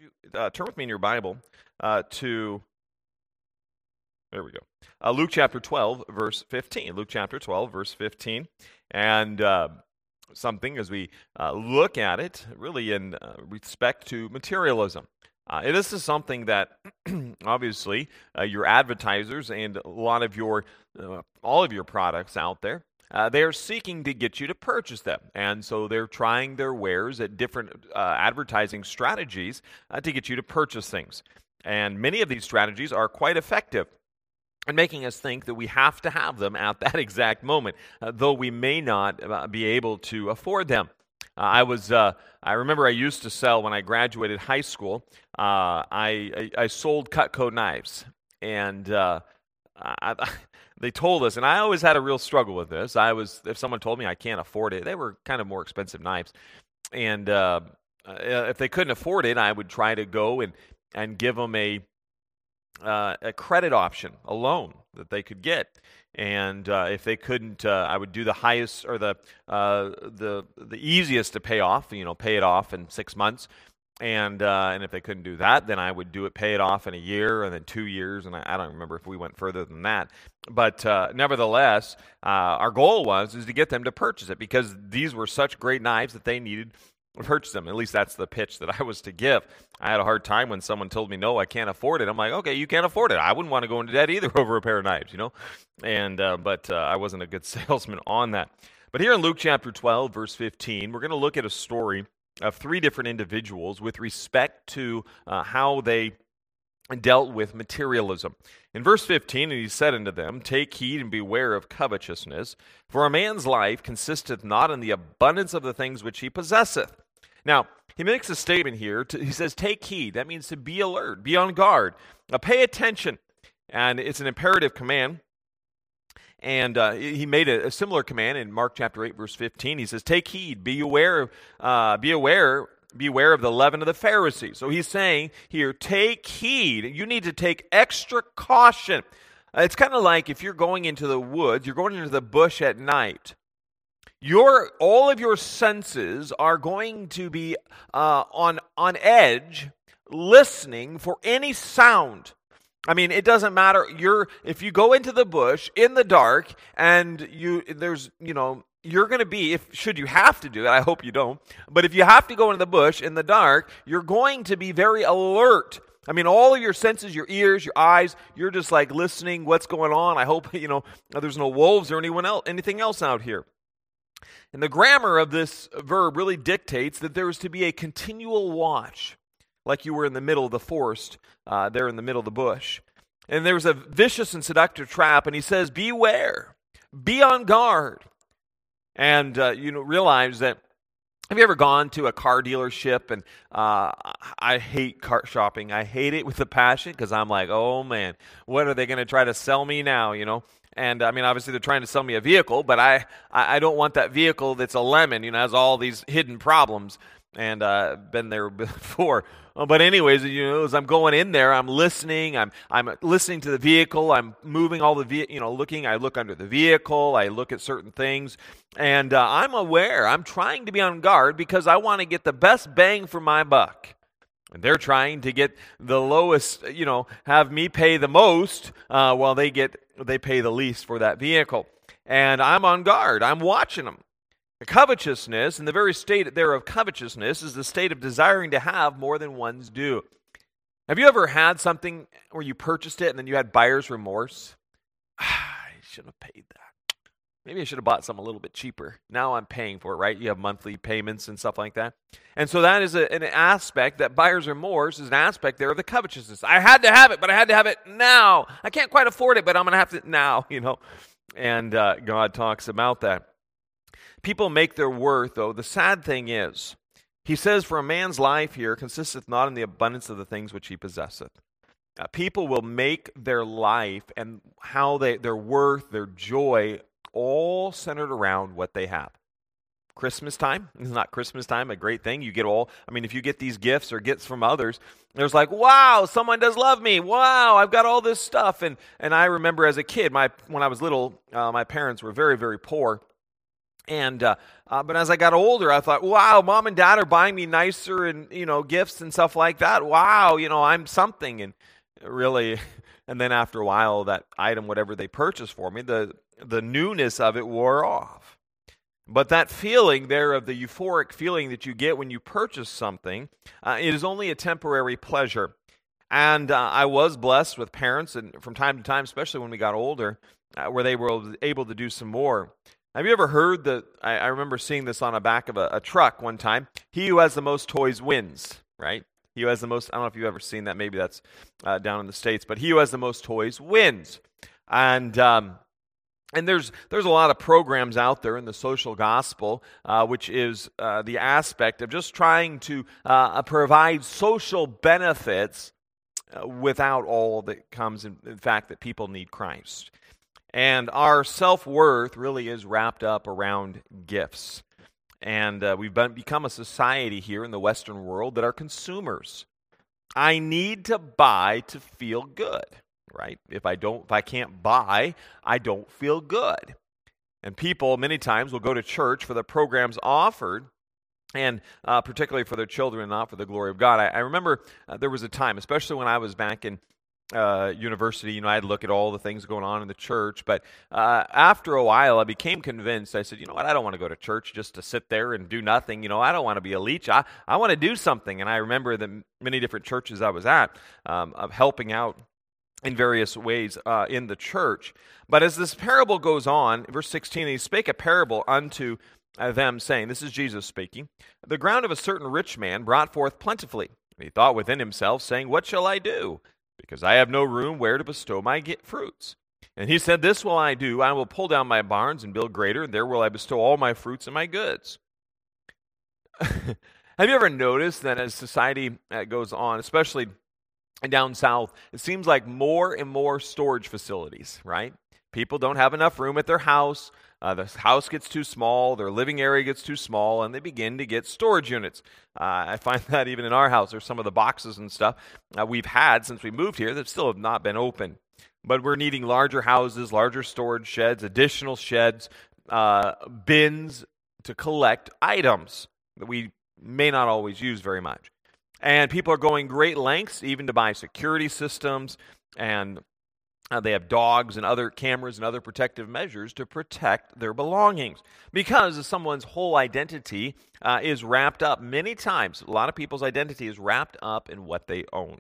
you turn with me in your Bible to, there we go, Luke chapter 12, verse 15. Luke chapter 12, verse 15. And something as we look at it, really in respect to materialism. This is something that obviously your advertisers and a lot of your, all of your products out there, they are seeking to get you to purchase them. And so they're trying their wares at different advertising strategies to get you to purchase things. And many of these strategies are quite effective and making us think that we have to have them at that exact moment, though we may not be able to afford them. I remember I used to sell when I graduated high school. I sold Cutco knives, and they told us, and I always had a real struggle with this. If someone told me I can't afford it, they were kind of more expensive knives, and if they couldn't afford it, I would try to go and give them a credit option, a loan that they could get. And if they couldn't, I would do the highest or the easiest to pay off. Pay it off in 6 months. And if they couldn't do that, then I would pay it off in a year, and then 2 years, and I don't remember if we went further than that. But nevertheless, our goal is to get them to purchase it, because these were such great knives that they needed to purchase them. At least that's the pitch that I was to give. I had a hard time when someone told me, no, I can't afford it. I'm like, okay, you can't afford it. I wouldn't want to go into debt either over a pair of knives, And but I wasn't a good salesman on that. But here in Luke chapter 12, verse 15, we're going to look at a story of 3 different individuals with respect to how they dealt with materialism. In verse 15, and he said unto them, take heed and beware of covetousness, for a man's life consisteth not in the abundance of the things which he possesseth. Now, he makes a statement here. He says, take heed. That means to be alert, be on guard, pay attention. And it's an imperative command. And he made a similar command in Mark chapter 8, verse 15. He says, take heed, be aware of the leaven of the Pharisees. So he's saying here, take heed. You need to take extra caution. It's kind of like if you're going into the woods, you're going into the bush at night. All of your senses are going to be on edge, listening for any sound. I mean, it doesn't matter. If you go into the bush in the dark, and you're going to be, should you have to do it, I hope you don't, but if you have to go into the bush in the dark, you're going to be very alert. I mean, all of your senses, your ears, your eyes, you're just like listening, what's going on. I hope, there's no wolves or anything else out here. And the grammar of this verb really dictates that there is to be a continual watch, like you were in the middle of the forest, there in the middle of the bush. And there was a vicious and seductive trap, and he says, beware, be on guard. And realize that, have you ever gone to a car dealership? And I hate car shopping. I hate it with a passion, because I'm like, oh man, what are they going to try to sell me now, And I mean, obviously they're trying to sell me a vehicle, but I don't want that vehicle that's a lemon, has all these hidden problems. And been there before. But anyways, as I'm going in there, I'm listening. I'm listening to the vehicle. I'm moving all the looking. I look under the vehicle. I look at certain things, and I'm aware. I'm trying to be on guard because I want to get the best bang for my buck. And they're trying to get the lowest, have me pay the most, while they pay the least for that vehicle. And I'm on guard. I'm watching them. Covetousness, and the very state thereof covetousness, is the state of desiring to have more than one's due. Have you ever had something where you purchased it and then you had buyer's remorse? I should have paid that. Maybe I should have bought something a little bit cheaper. Now I'm paying for it, right? You have monthly payments and stuff like that. And so that is an aspect, that buyer's remorse is an aspect there of the covetousness. I had to have it, but I had to have it now. I can't quite afford it, but I'm going to have it now, And God talks about that. People make their worth, though. The sad thing is, he says, for a man's life here consisteth not in the abundance of the things which he possesseth. People will make their life and how their worth, their joy, all centered around what they have. Christmas time, is not Christmas time a great thing? If you get these gifts or gifts from others, there's like, wow, someone does love me. Wow, I've got all this stuff. And I remember as a kid, when I was little, my parents were very, very poor. But as I got older, I thought, wow, mom and dad are buying me nicer and, gifts and stuff like that. Wow, I'm something. And really, and then after a while, that item, whatever they purchased for me, the newness of it wore off. But that feeling there of the euphoric feeling that you get when you purchase something, it is only a temporary pleasure. And I was blessed with parents, and from time to time, especially when we got older, where they were able to do some more. Have you ever heard that? I remember seeing this on the back of a truck one time. He who has the most toys wins, right? He who has the most, I don't know if you've ever seen that. Maybe that's down in the States. But he who has the most toys wins. And there's a lot of programs out there in the social gospel, which is the aspect of just trying to provide social benefits without all that comes in fact that people need Christ. And our self-worth really is wrapped up around gifts. And we've become a society here in the Western world that are consumers. I need to buy to feel good, right? If I can't buy, I don't feel good. And people many times will go to church for the programs offered, and particularly for their children, not for the glory of God. I remember there was a time, especially when I was back in university, I'd look at all the things going on in the church, but after a while I became convinced. I said, you know what, I don't want to go to church just to sit there and do nothing. I don't want to be a leech. I want to do something. And I remember the many different churches I was at of helping out in various ways in the church. But as this parable goes on, verse 16, he spake a parable unto them, saying, this is Jesus speaking, the ground of a certain rich man brought forth plentifully. And he thought within himself, saying, what shall I do? Because I have no room where to bestow my fruits. And he said, this will I do. I will pull down my barns and build greater, and there will I bestow all my fruits and my goods. Have you ever noticed that as society goes on, especially down south, it seems like more and more storage facilities, right? People don't have enough room at their house. The house gets too small, their living area gets too small, and they begin to get storage units. I find that even in our house, there's some of the boxes and stuff we've had since we moved here that still have not been open. But we're needing larger houses, larger storage sheds, additional sheds, bins to collect items that we may not always use very much. And people are going great lengths even to buy security systems, and they have dogs and other cameras and other protective measures to protect their belongings, because someone's whole identity is wrapped up many times. A lot of people's identity is wrapped up in what they own.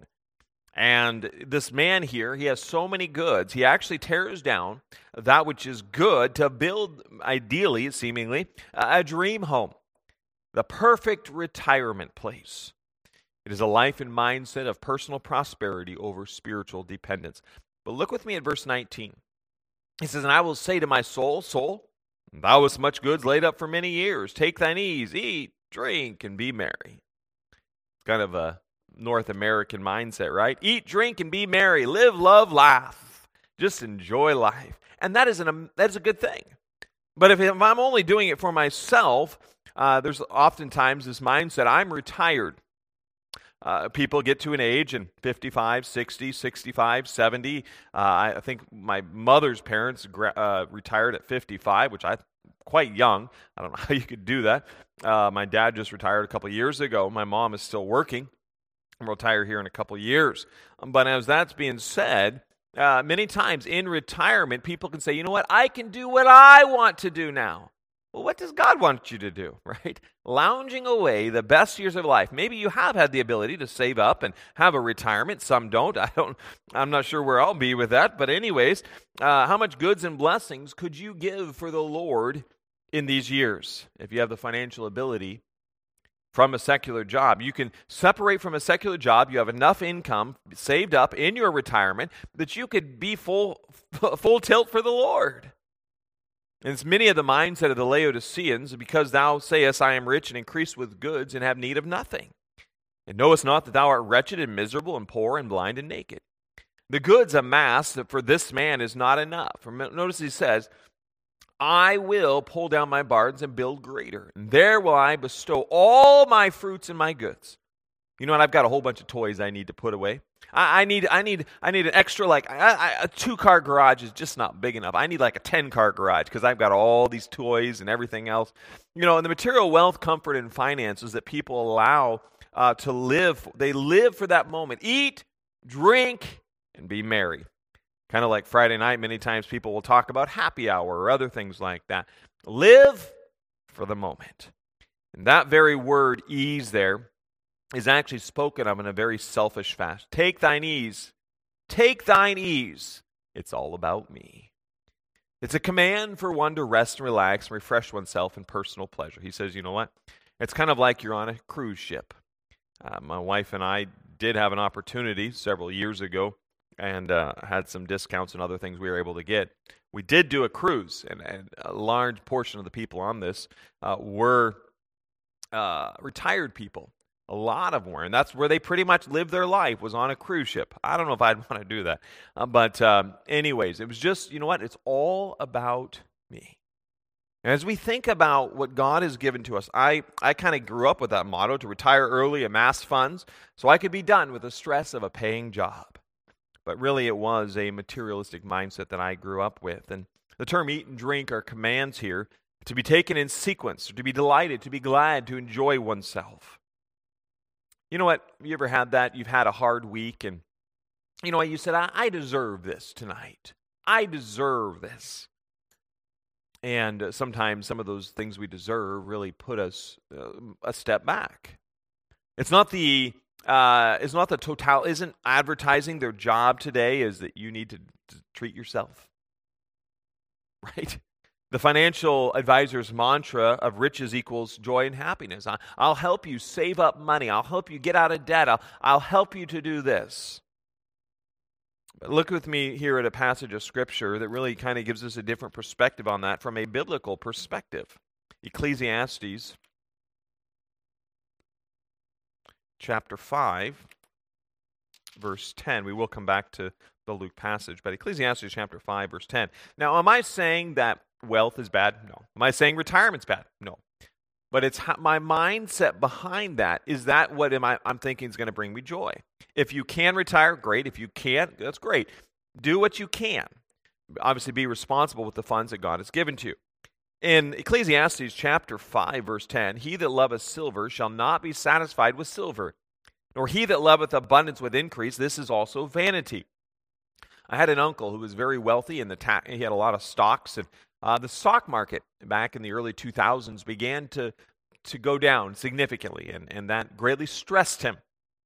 And this man here, he has so many goods, he actually tears down that which is good to build, ideally, seemingly, a dream home, the perfect retirement place. It is a life and mindset of personal prosperity over spiritual dependence. But look with me at verse 19. He says, and I will say to my soul, soul, thou hast much goods laid up for many years. Take thine ease, eat, drink, and be merry. It's kind of a North American mindset, right? Eat, drink, and be merry. Live, love, laugh. Just enjoy life. And that is a good thing. But if I'm only doing it for myself, there's oftentimes this mindset, I'm retired. People get to an age in 55, 60, 65, 70. I think my mother's parents retired at 55, which I'm quite young. I don't know how you could do that. My dad just retired a couple of years ago. My mom is still working. I'm going to retire here in a couple of years. But as that's being said, many times in retirement, people can say, you know what, I can do what I want to do now. Well, what does God want you to do, right? Lounging away the best years of life. Maybe you have had the ability to save up and have a retirement. Some don't. I'm not sure where I'll be with that. But anyways, how much goods and blessings could you give for the Lord in these years if you have the financial ability from a secular job? You can separate from a secular job. You have enough income saved up in your retirement that you could be full tilt for the Lord. And it's many of the mindset of the Laodiceans, because thou sayest, I am rich and increased with goods and have need of nothing. And knowest not that thou art wretched and miserable and poor and blind and naked. The goods amassed for this man is not enough. Notice he says, I will pull down my barns and build greater. And there will I bestow all my fruits and my goods. You know what? I've got a whole bunch of toys I need to put away. I need an extra, like a 2-car garage is just not big enough. I need like a 10-car garage because I've got all these toys and everything else. You know, and the material wealth, comfort, and finances that people allow to live, they live for that moment. Eat, drink, and be merry. Kind of like Friday night, many times people will talk about happy hour or other things like that. Live for the moment. And that very word, ease, there is actually spoken of in a very selfish fashion. Take thine ease. Take thine ease. It's all about me. It's a command for one to rest and relax and refresh oneself in personal pleasure. He says, you know what? It's kind of like you're on a cruise ship. My wife and I did have an opportunity several years ago and had some discounts and other things we were able to get. We did do a cruise, and a large portion of the people on this were retired people. A lot of them were, and that's where they pretty much lived their life, was on a cruise ship. I don't know if I'd want to do that. But anyways, it was just, you know what? It's all about me. And as we think about what God has given to us, I kind of grew up with that motto, to retire early, amass funds, so I could be done with the stress of a paying job. But really it was a materialistic mindset that I grew up with. And the term eat and drink are commands here to be taken in sequence, to be delighted, to be glad, to enjoy oneself. You know what? You ever had that? You've had a hard week, and you know what? You said, I deserve this tonight. I deserve this. And sometimes some of those things we deserve really put us a step back. It's not the total. Isn't advertising their job today is that you need to treat yourself, right? The financial advisor's mantra of riches equals joy and happiness. I'll help you save up money. I'll help you get out of debt. I'll help you to do this. But look with me here at a passage of Scripture that really kind of gives us a different perspective on that from a biblical perspective. Ecclesiastes chapter 5, verse 10. We will come back to the Luke passage, but Ecclesiastes chapter 5, verse 10. Now, am I saying that wealth is bad? No. Am I saying retirement's bad? No. But it's my mindset behind that. Is that what I'm thinking is going to bring me joy? If you can retire, great. If you can't, that's great. Do what you can. Obviously, be responsible with the funds that God has given to you. In Ecclesiastes chapter 5, verse 10, he that loveth silver shall not be satisfied with silver, nor he that loveth abundance with increase. This is also vanity. I had an uncle who was very wealthy, and he had a lot of stocks, and the stock market back in the early 2000s began to go down significantly, and that greatly stressed him.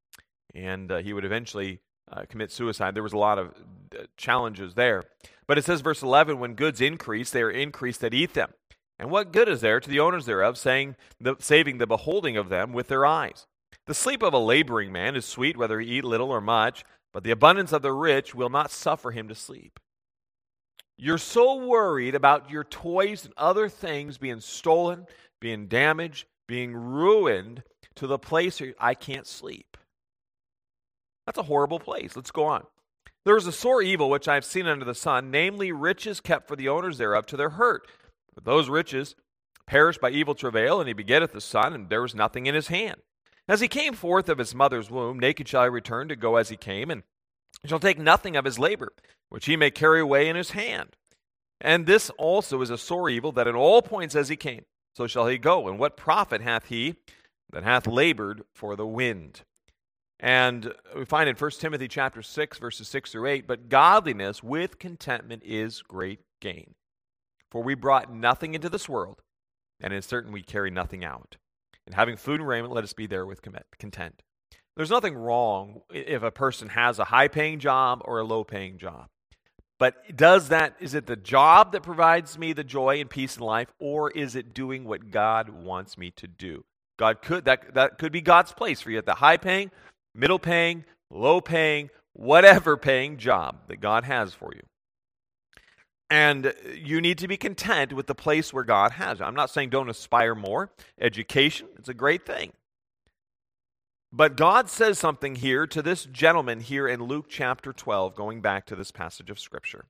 And he would eventually commit suicide. There was a lot of challenges there. But it says, verse 11, when goods increase, they are increased that eat them. And what good is there to the owners thereof, saving the beholding of them with their eyes? The sleep of a laboring man is sweet, whether he eat little or much, but the abundance of the rich will not suffer him to sleep. You're so worried about your toys and other things being stolen, being damaged, being ruined to the place where I can't sleep. That's a horrible place. Let's go on. There is a sore evil which I have seen under the sun, namely riches kept for the owners thereof to their hurt. But those riches perish by evil travail, and he begetteth a son, and there was nothing in his hand. As he came forth of his mother's womb, naked shall he return to go as he came, and shall take nothing of his labor, which he may carry away in his hand. And this also is a sore evil, that in all points as he came, so shall he go. And what profit hath he that hath labored for the wind? And we find in 1 Timothy chapter 6, verses 6 through 8, but godliness with contentment is great gain. For we brought nothing into this world, and it is certain we carry nothing out. And having food and raiment, let us be therewith content. There's nothing wrong if a person has a high-paying job or a low-paying job. But is it the job that provides me the joy and peace in life, or is it doing what God wants me to do? That could be God's place for you at the high-paying, middle-paying, low-paying, whatever-paying job that God has for you. And you need to be content with the place where God has you. I'm not saying don't aspire more. Education, it's a great thing. But God says something here to this gentleman here in Luke chapter 12, going back to this passage of Scripture.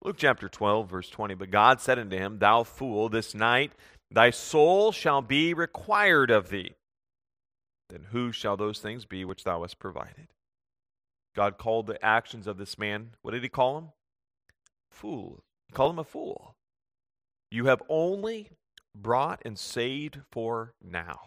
Luke chapter 12, verse 20, but God said unto him, Thou fool, this night thy soul shall be required of thee. Then whose shall those things be which thou hast provided? God called the actions of this man, what did he call him? Fool. He called him a fool. You have only brought and saved for now.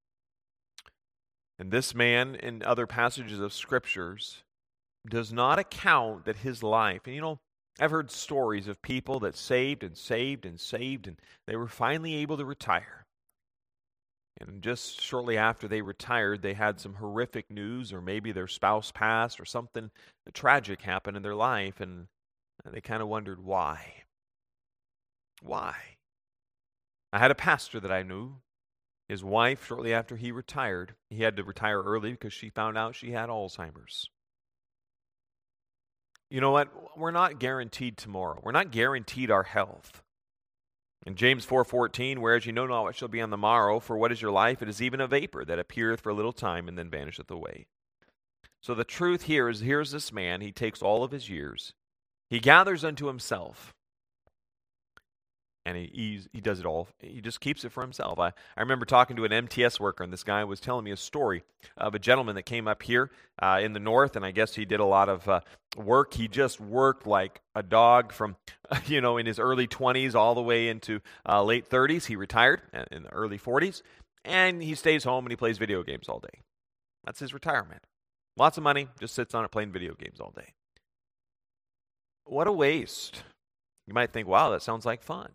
And this man, in other passages of scriptures, does not account that his life, and I've heard stories of people that saved and saved and saved, and they were finally able to retire. And just shortly after they retired, they had some horrific news, or maybe their spouse passed, or something tragic happened in their life, and they kind of wondered why. Why? I had a pastor that I knew. His wife, shortly after he retired, he had to retire early because she found out she had Alzheimer's. You know what? We're not guaranteed tomorrow. We're not guaranteed our health. In James 4:14, whereas you know not what shall be on the morrow, for what is your life? It is even a vapor that appeareth for a little time and then vanisheth away. So the truth here is, here's this man, he takes all of his years, he gathers unto himself, and he does it all. He just keeps it for himself. I remember talking to an MTS worker, and this guy was telling me a story of a gentleman that came up here in the north, and I guess he did a lot of work. He just worked like a dog from, in his early 20s all the way into late 30s. He retired in the early 40s, and he stays home and he plays video games all day. That's his retirement. Lots of money, just sits on it playing video games all day. What a waste. You might think, wow, that sounds like fun.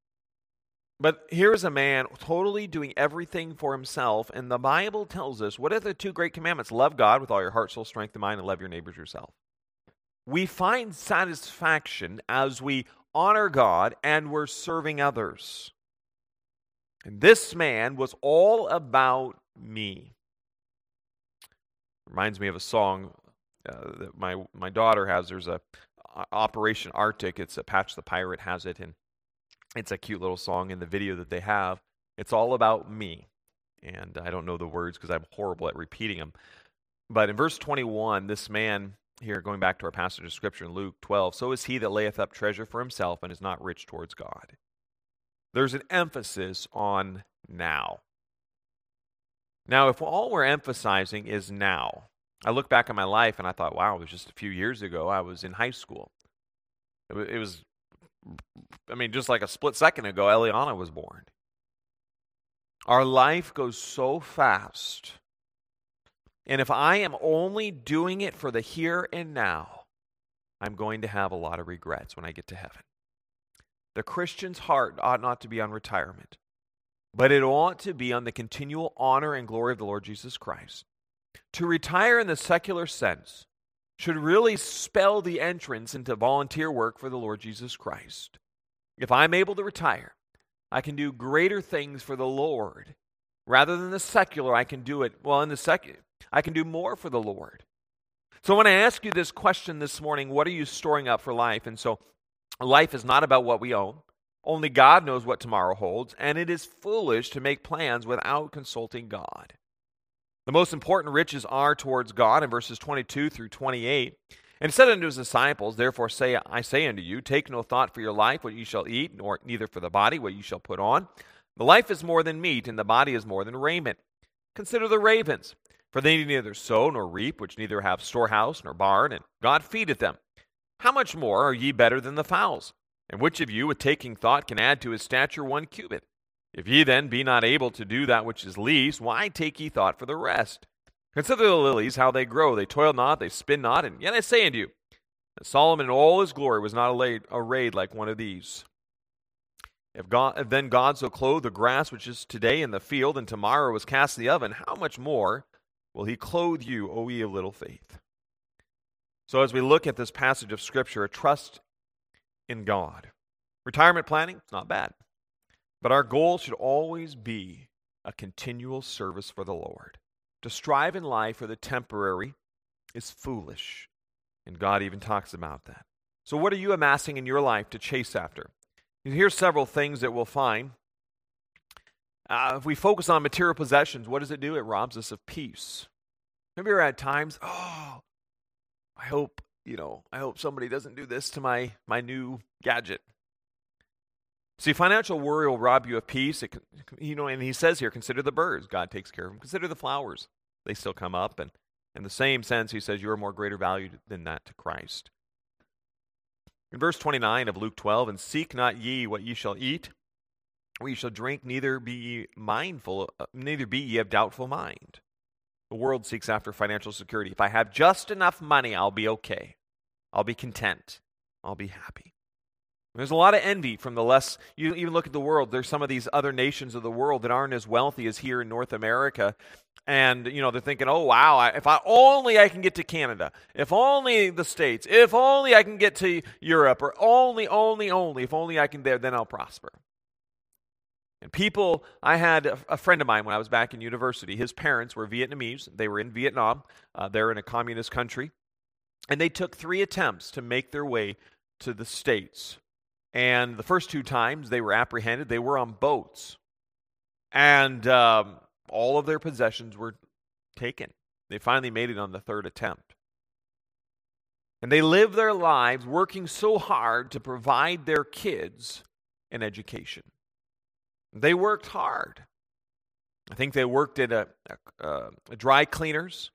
But here's a man totally doing everything for himself, and the Bible tells us, what are the two great commandments? Love God with all your heart, soul, strength, and mind, and love your neighbors yourself. We find satisfaction as we honor God and we're serving others. And this man was all about me. Reminds me of a song that my daughter has. There's a Operation Arctic. It's a Patch the Pirate has it, and it's a cute little song in the video that they have. It's all about me. And I don't know the words because I'm horrible at repeating them. But in verse 21, this man here, going back to our passage of Scripture in Luke 12, so is he that layeth up treasure for himself and is not rich towards God. There's an emphasis on now. Now, if all we're emphasizing is now, I look back on my life and I thought, wow, it was just a few years ago. I was in high school. It was just like a split second ago, Eliana was born. Our life goes so fast. And if I am only doing it for the here and now, I'm going to have a lot of regrets when I get to heaven. The Christian's heart ought not to be on retirement, but it ought to be on the continual honor and glory of the Lord Jesus Christ. To retire in the secular sense should really spell the entrance into volunteer work for the Lord Jesus Christ. If I'm able to retire, I can do greater things for the Lord. Rather than the secular, I can do it, in the secular, I can do more for the Lord. So when I ask you this question this morning, what are you storing up for life? And so life is not about what we own. Only God knows what tomorrow holds, and it is foolish to make plans without consulting God. The most important riches are towards God in verses 22 through 28. And he said unto his disciples, therefore I say unto you, take no thought for your life, what ye shall eat, nor neither for the body, what ye shall put on. The life is more than meat, and the body is more than raiment. Consider the ravens, for they neither sow nor reap, which neither have storehouse nor barn, and God feedeth them. How much more are ye better than the fowls? And which of you, with taking thought, can add to his stature 1 cubit? If ye then be not able to do that which is least, why take ye thought for the rest? Consider the lilies, how they grow. They toil not, they spin not. And yet I say unto you, that Solomon in all his glory was not arrayed like one of these. If then God so clothe the grass which is today in the field, and tomorrow is cast in the oven, how much more will he clothe you, O ye of little faith? So as we look at this passage of Scripture, a trust in God. Retirement planning, it's not bad. But our goal should always be a continual service for the Lord. To strive in life for the temporary is foolish. And God even talks about that. So what are you amassing in your life to chase after? Here's several things that we'll find. If we focus on material possessions, what does it do? It robs us of peace. Maybe you're at times, I hope I hope somebody doesn't do this to my new gadget. See, financial worry will rob you of peace. And he says here, consider the birds. God takes care of them. Consider the flowers. They still come up. And in the same sense, he says, you are more greater value than that to Christ. In verse 29 of Luke 12, and seek not ye what ye shall eat, or ye shall drink, neither be ye of doubtful mind. The world seeks after financial security. If I have just enough money, I'll be okay. I'll be content. I'll be happy. There's a lot of envy from the less, you even look at the world, there's some of these other nations of the world that aren't as wealthy as here in North America. And, they're thinking, oh, wow, if I can get to Canada, if only the States, if only I can get to Europe, or only, if only I can there, then I'll prosper. And I had a friend of mine when I was back in university. His parents were Vietnamese. They were in Vietnam. They're in a communist country. And they took 3 attempts to make their way to the States. And the first 2 times they were apprehended, they were on boats. And all of their possessions were taken. They finally made it on the 3rd attempt. And they lived their lives working so hard to provide their kids an education. They worked hard. I think they worked at a dry cleaners.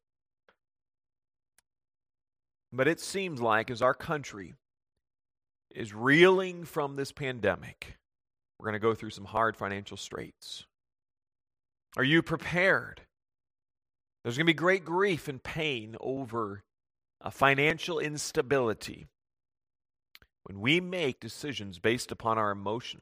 But it seems like as our country is reeling from this pandemic, we're going to go through some hard financial straits. Are you prepared? There's going to be great grief and pain over financial instability when we make decisions based upon our emotions,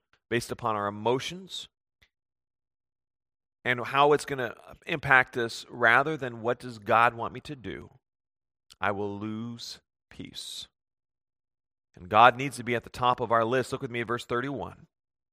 and how it's going to impact us rather than what does God want me to do. I will lose peace. And God needs to be at the top of our list. Look with me at verse 31.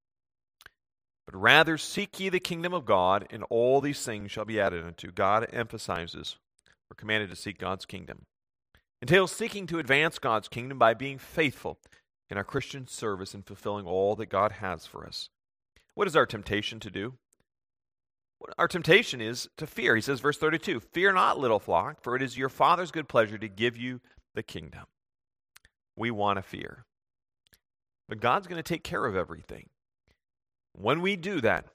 But rather seek ye the kingdom of God, and all these things shall be added unto. God emphasizes, we're commanded to seek God's kingdom. Entails seeking to advance God's kingdom by being faithful in our Christian service and fulfilling all that God has for us. What is our temptation to do? Our temptation is to fear. He says, verse 32, fear not, little flock, for it is your Father's good pleasure to give you the kingdom. We want to fear. But God's going to take care of everything. When we do that,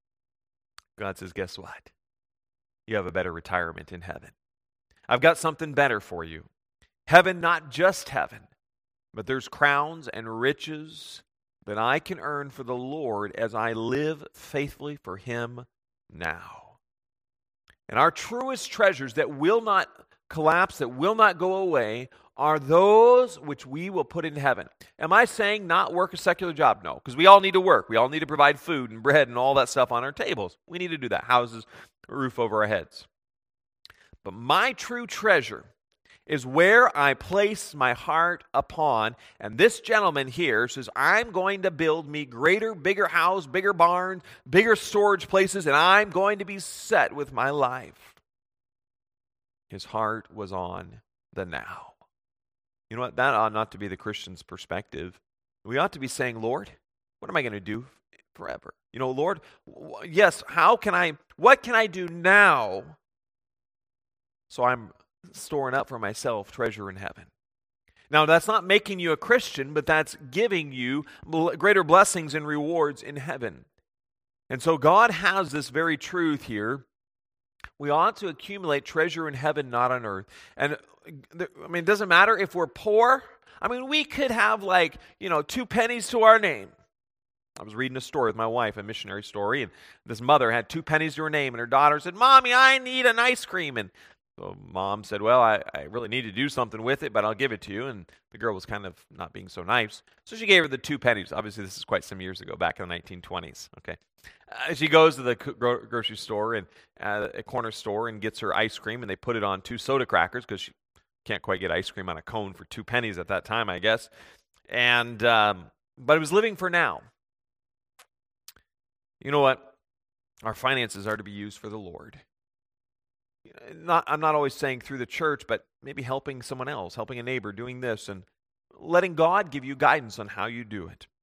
God says, guess what? You have a better retirement in heaven. I've got something better for you. Heaven, not just heaven, but there's crowns and riches that I can earn for the Lord as I live faithfully for Him now. And our truest treasures that will not collapse, that will not go away, are those which we will put in heaven. Am I saying not work a secular job? No, because we all need to work. We all need to provide food and bread and all that stuff on our tables. We need to do that. Houses, a roof over our heads. But my true treasure is where I place my heart upon. And this gentleman here says, I'm going to build me greater, bigger house, bigger barns, bigger storage places, and I'm going to be set with my life. His heart was on the now. You know what? That ought not to be the Christian's perspective. We ought to be saying, Lord, what am I going to do forever? Lord, yes, what can I do now so I'm storing up for myself treasure in heaven? Now, that's not making you a Christian, but that's giving you greater blessings and rewards in heaven. And so God has this very truth here. We ought to accumulate treasure in heaven, not on earth. And it doesn't matter if we're poor. We could have 2 pennies to our name. I was reading a story with my wife, a missionary story, and this mother had 2 pennies to her name, and her daughter said, Mommy, I need an ice cream. And so Mom said, well, I really need to do something with it, but I'll give it to you. And the girl was kind of not being so nice. So she gave her the 2 pennies. Obviously, this is quite some years ago, back in the 1920s. Okay, she goes to the grocery store and a corner store and gets her ice cream, and they put it on 2 soda crackers because she can't quite get ice cream on a cone for 2 pennies at that time, I guess. And but it was living for now. You know what? Our finances are to be used for the Lord. I'm not always saying through the church, but maybe helping someone else, helping a neighbor, doing this, and letting God give you guidance on how you do it.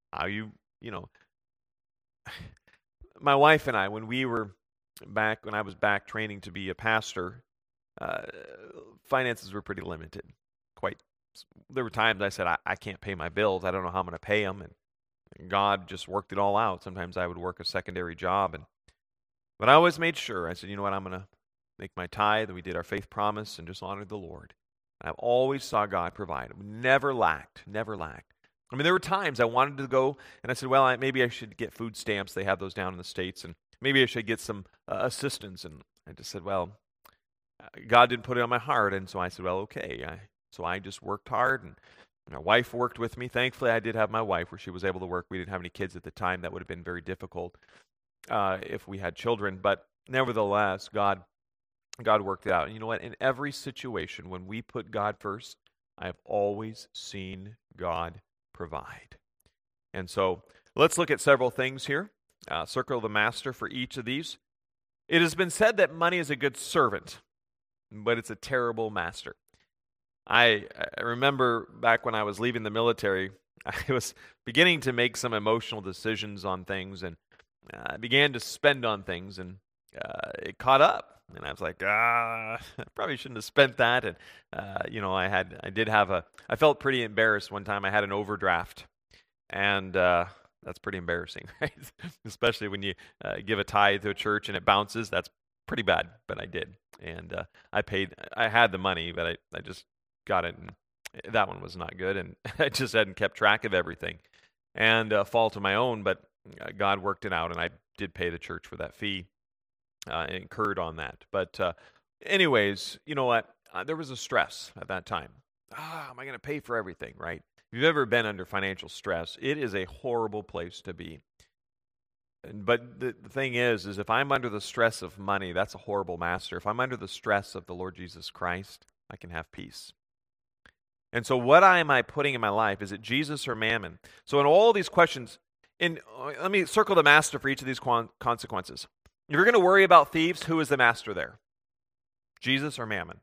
My wife and I, when I was back training to be a pastor, finances were pretty limited, quite there were times I said, I can't pay my bills. I don't know how I'm going to pay them. And God just worked it all out. Sometimes I would work a secondary job. But I always made sure. I said, you know what, I'm going to make my tithe. And we did our faith promise and just honored the Lord. And I've always saw God provide. Never lacked, never lacked. I mean, there were times I wanted to go, and I said, well, maybe I should get food stamps. They have those down in the States. And maybe I should get some assistance. And I just said, well, God didn't put it on my heart. And so I said, well, okay. So I just worked hard, and my wife worked with me. Thankfully, I did have my wife where she was able to work. We didn't have any kids at the time. That would have been very difficult if we had children. But nevertheless, God worked it out. And you know what? In every situation, when we put God first, I have always seen God provide. And so let's look at several things here. Circle the master for each of these. It has been said that money is a good servant, but it's a terrible master. I remember back when I was leaving the military, I was beginning to make some emotional decisions on things, and I began to spend on things, and it caught up. And I was like, I probably shouldn't have spent that. And I felt pretty embarrassed one time. I had an overdraft, and that's pretty embarrassing, right? Especially when you give a tithe to a church and it bounces. That's pretty bad, but I did. And I had the money, but I just got it, and that one was not good. And I just hadn't kept track of everything. And fault of my own, but God worked it out, and I did pay the church for that fee, incurred on that. But anyways, you know what? There was a stress at that time. Am I going to pay for everything, right? If you've ever been under financial stress, it is a horrible place to be. But the thing is if I'm under the stress of money, that's a horrible master. If I'm under the stress of the Lord Jesus Christ, I can have peace. And so what am I putting in my life? Is it Jesus or mammon? So in all these questions, let me circle the master for each of these consequences. If you're going to worry about thieves, who is the master there? Jesus or mammon?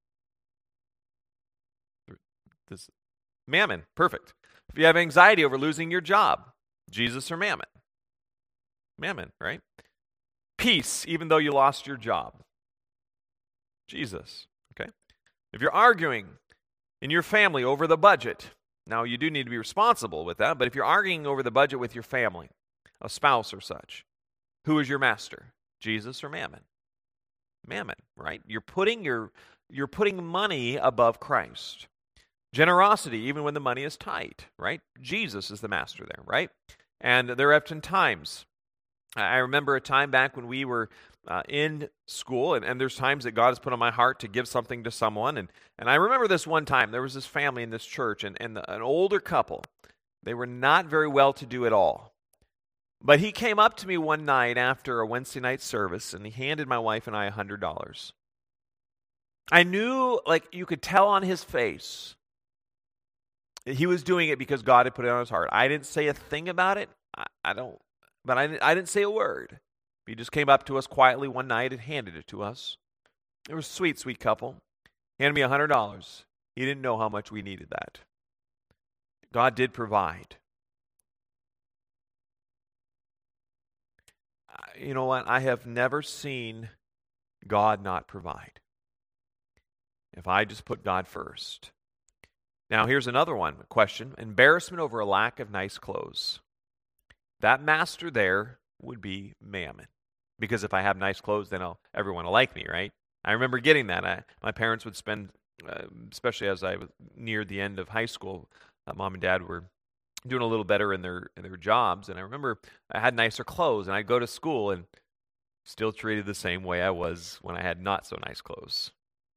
Mammon, perfect. If you have anxiety over losing your job, Jesus or mammon? Mammon, right? Peace, even though you lost your job. Jesus, okay? If you're arguing in your family over the budget, now you do need to be responsible with that, but if you're arguing over the budget with your family, a spouse or such, who is your master? Jesus or mammon? Mammon, right? You're putting money above Christ. Generosity, even when the money is tight, right? Jesus is the master there, right? And there are often times. I remember a time back when we were in school, and there's times that God has put on my heart to give something to someone. And I remember this one time, there was this family in this church, and an older couple. They were not very well-to-do at all. But he came up to me one night after a Wednesday night service, and he handed my wife and I $100. I knew, you could tell on his face, he was doing it because God had put it on his heart. I didn't say a thing about it. I didn't say a word. He just came up to us quietly one night and handed it to us. It was a sweet, sweet couple. Handed me $100. He didn't know how much we needed that. God did provide. You know what? I have never seen God not provide. If I just put God first. Now, here's another question. Embarrassment over a lack of nice clothes. That master there would be mammon. Because if I have nice clothes, then everyone will like me, right? I remember getting that. My parents would spend, especially as I was near the end of high school, Mom and Dad were doing a little better in their jobs. And I remember I had nicer clothes, and I'd go to school and still treated the same way I was when I had not so nice clothes.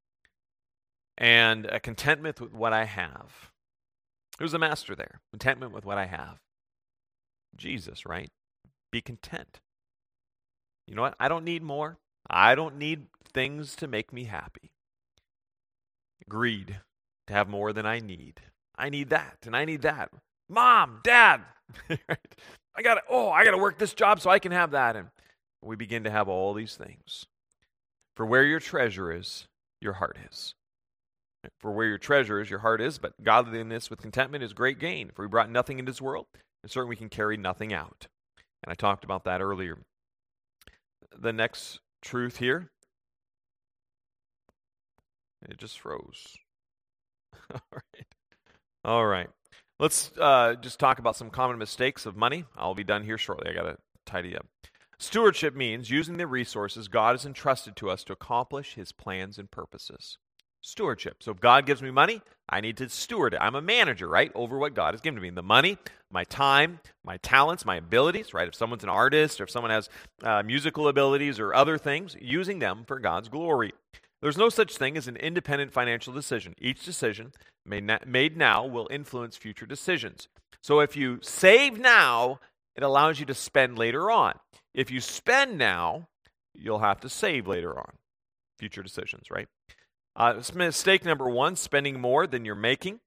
And a contentment with what I have. Who's the master there? Contentment with what I have. Jesus, right? Be content. You know what? I don't need more. I don't need things to make me happy. Greed, to have more than I need. I need that, and I need that. Mom, Dad, I gotta work this job so I can have that. And we begin to have all these things. For where your treasure is, your heart is. For where your treasure is, your heart is, but godliness with contentment is great gain. For we brought nothing into this world, and certainly we can carry nothing out. And I talked about that earlier. The next truth here, it just froze. All right. All right. Let's just talk about some common mistakes of money. I'll be done here shortly. I got to tidy up. Stewardship means using the resources God has entrusted to us to accomplish his plans and purposes. Stewardship. So if God gives me money, I need to steward it. I'm a manager, right, over what God has given to me. The money, my time, my talents, my abilities, right? If someone's an artist or if someone has musical abilities or other things, using them for God's glory. There's no such thing as an independent financial decision. Each decision made now will influence future decisions. So if you save now, it allows you to spend later on. If you spend now, you'll have to save later on. Future decisions, right? Mistake number 1, spending more than you're making.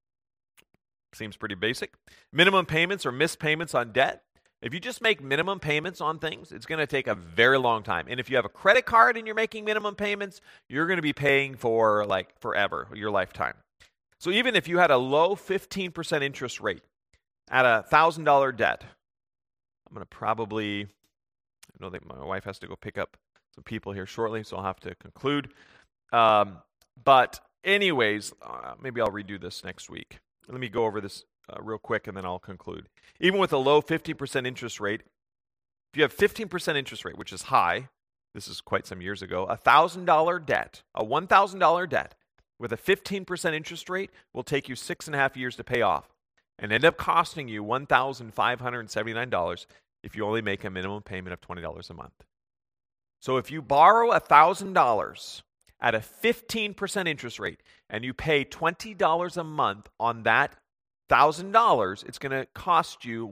Seems pretty basic. Minimum payments or missed payments on debt. If you just make minimum payments on things, it's going to take a very long time. And if you have a credit card and you're making minimum payments, you're going to be paying for like forever, your lifetime. So even if you had a low 15% interest rate at a $1,000 debt, I'm going to probably, I know that my wife has to go pick up some people here shortly, so I'll have to conclude. But anyways, maybe I'll redo this next week. Let me go over this real quick and then I'll conclude. Even with a low 50% interest rate, if you have 15% interest rate, which is high, this is quite some years ago, a $1,000 debt, a $1,000 debt with a 15% interest rate will take you 6.5 years to pay off and end up costing you $1,579 if you only make a minimum payment of $20 a month. So if you borrow $1,000 at a 15% interest rate and you pay $20 a month on that $1,000, it's going to cost you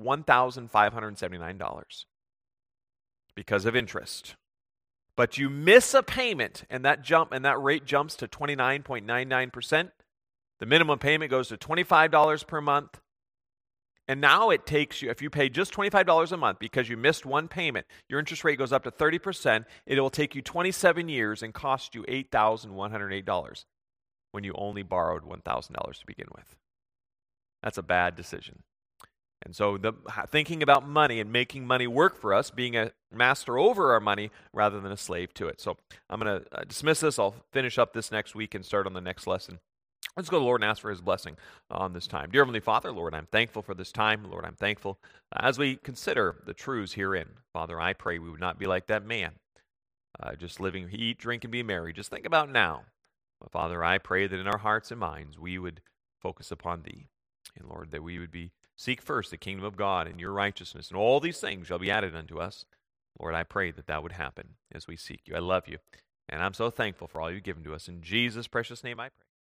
$1,579 because of interest. But you miss a payment and that rate jumps to 29.99%. The minimum payment goes to $25 per month. And now it takes you, if you pay just $25 a month because you missed one payment, your interest rate goes up to 30%. It will take you 27 years and cost you $8,108 when you only borrowed $1,000 to begin with. That's a bad decision. And so thinking about money and making money work for us, being a master over our money rather than a slave to it. So I'm going to dismiss this. I'll finish up this next week and start on the next lesson. Let's go to the Lord and ask for his blessing on this time. Dear Heavenly Father, Lord, I'm thankful for this time. Lord, I'm thankful as we consider the truths herein. Father, I pray we would not be like that man, just living, eat, drink, and be merry. Just think about now. But Father, I pray that in our hearts and minds we would focus upon thee. And Lord, that we would seek first the kingdom of God and your righteousness, and all these things shall be added unto us. Lord, I pray that would happen as we seek you. I love you, and I'm so thankful for all you've given to us. In Jesus' precious name I pray.